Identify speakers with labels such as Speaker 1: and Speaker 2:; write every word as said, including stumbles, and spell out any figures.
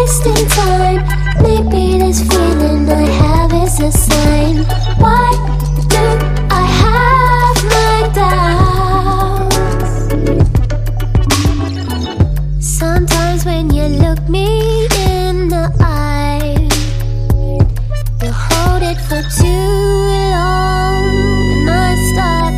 Speaker 1: wasting time. Maybe this feeling I have is a sign. Why do